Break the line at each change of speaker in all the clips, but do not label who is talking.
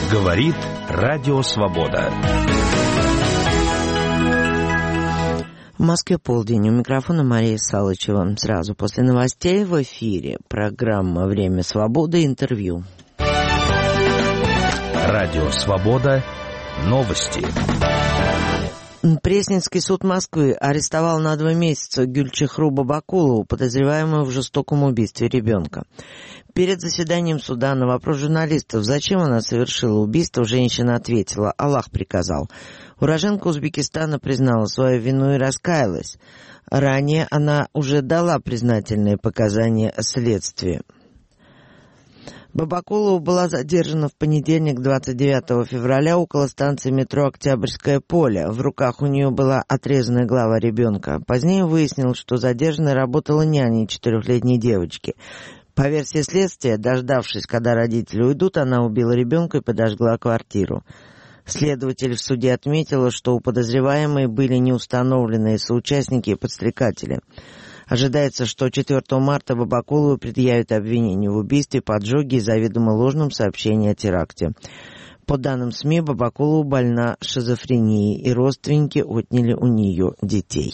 Говорит Радио Свобода.
В Москве полдень. У микрофона Мария Салычева. Сразу после новостей в эфире программа «Время свободы», интервью.
Радио Свобода. Новости.
Пресненский суд Москвы арестовал на 2 месяца Гюльчихру Бабакулову, подозреваемую в жестоком убийстве ребенка. Перед заседанием суда на вопрос журналистов, зачем она совершила убийство, женщина ответила: «Аллах приказал». Уроженка Узбекистана признала свою вину и раскаялась. Ранее она уже дала признательные показания следствию. Бабакулова была задержана в понедельник, 29 февраля, около станции метро «Октябрьское поле». В руках у нее была отрезанная голова ребенка. Позднее выяснилось, что задержанной работала няней 4-летней девочки. По версии следствия, дождавшись, когда родители уйдут, она убила ребенка и подожгла квартиру. Следователь в суде отметила, что у подозреваемой были неустановленные соучастники и подстрекатели. Ожидается, что 4 марта Бабакулову предъявят обвинение в убийстве, поджоге и заведомо ложном сообщении о теракте. По данным СМИ, Бабакулова больна шизофренией, и родственники отняли у нее детей.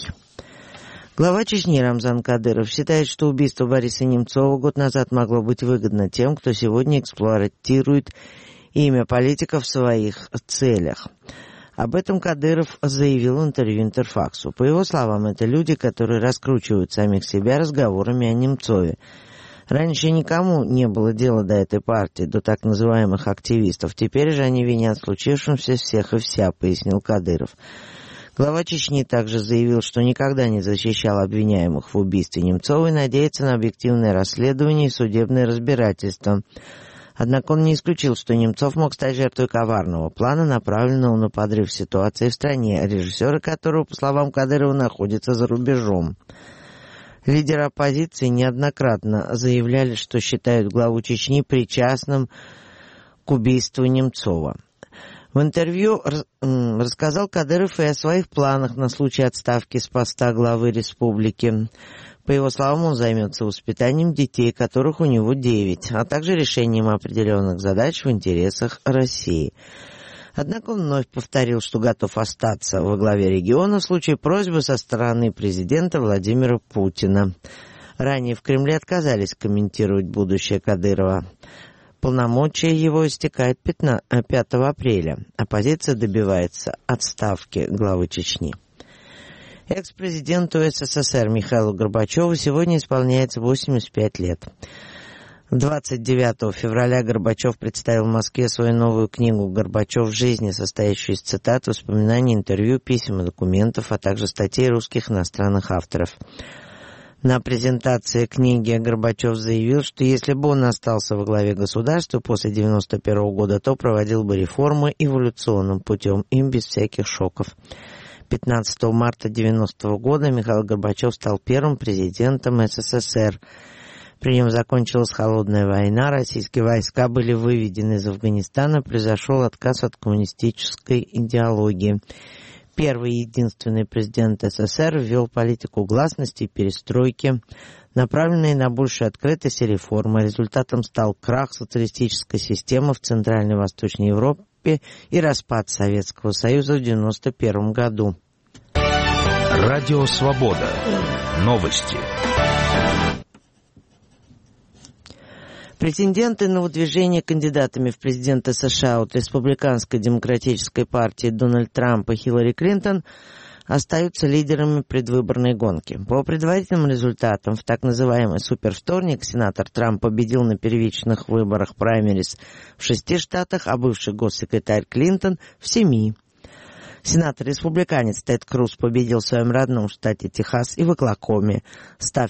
Глава Чечни Рамзан Кадыров считает, что убийство Бориса Немцова год назад могло быть выгодно тем, кто сегодня эксплуатирует имя политика в своих целях. Об этом Кадыров заявил в интервью Интерфаксу. По его словам, это люди, которые раскручивают самих себя разговорами о Немцове. Раньше никому не было дела до этой партии, до так называемых активистов. Теперь же они винят в случившемся всех и вся, пояснил Кадыров. Глава Чечни также заявил, что никогда не защищал обвиняемых в убийстве Немцова и надеется на объективное расследование и судебное разбирательство. Однако он не исключил, что Немцов мог стать жертвой коварного плана, направленного на подрыв ситуации в стране, режиссеры которого, по словам Кадырова, находятся за рубежом. Лидеры оппозиции неоднократно заявляли, что считают главу Чечни причастным к убийству Немцова. В интервью рассказал Кадыров и о своих планах на случай отставки с поста главы республики. По его словам, он займется воспитанием детей, которых у него 9, а также решением определенных задач в интересах России. Однако он вновь повторил, что готов остаться во главе региона в случае просьбы со стороны президента Владимира Путина. Ранее в Кремле отказались комментировать будущее Кадырова. Полномочия его истекают 5 апреля. Оппозиция добивается отставки главы Чечни. Экс-президенту СССР Михаилу Горбачеву сегодня исполняется 85 лет. 29 февраля Горбачев представил в Москве свою новую книгу «Горбачев в жизни», состоящую из цитат, воспоминаний, интервью, писем и документов, а также статей русских и иностранных авторов. На презентации книги Горбачев заявил, что если бы он остался во главе государства после 1991 года, то проводил бы реформы эволюционным путем и без всяких шоков. 15 марта 1990 года Михаил Горбачев стал первым президентом СССР. При нем закончилась холодная война, российские войска были выведены из Афганистана, произошел отказ от коммунистической идеологии. Первый и единственный президент СССР ввел политику гласности и перестройки, направленные на большую открытость и реформы. Результатом стал крах социалистической системы в Центральной и Восточной Европе и распад Советского Союза в 1991 году.
Радио Свобода. Новости.
Претенденты на выдвижение кандидатами в президенты США от Республиканской демократической партии Дональд Трамп и Хиллари Клинтон остаются лидерами предвыборной гонки. По предварительным результатам в так называемый супервторник сенатор Трамп победил на первичных выборах праймериз в 6 штатах, а бывший госсекретарь Клинтон в 7. Сенатор-республиканец Тед Круз победил в своем родном штате Техас и в Оклахоме, став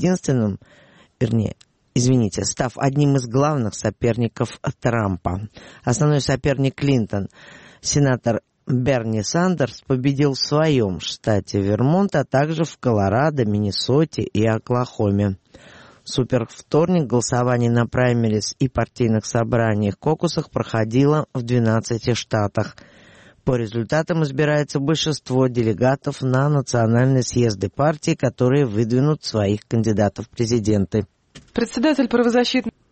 одним из главных соперников Трампа. Основной соперник Клинтон, сенатор Берни Сандерс, победил в своем штате Вермонт, а также в Колорадо, Миннесоте и Оклахоме. В супервторник голосование на праймериз и партийных собраниях кокусах проходило в 12 штатах. По результатам избирается большинство делегатов на национальные съезды партий, которые выдвинут своих кандидатов в президенты.
Председатель правозащитной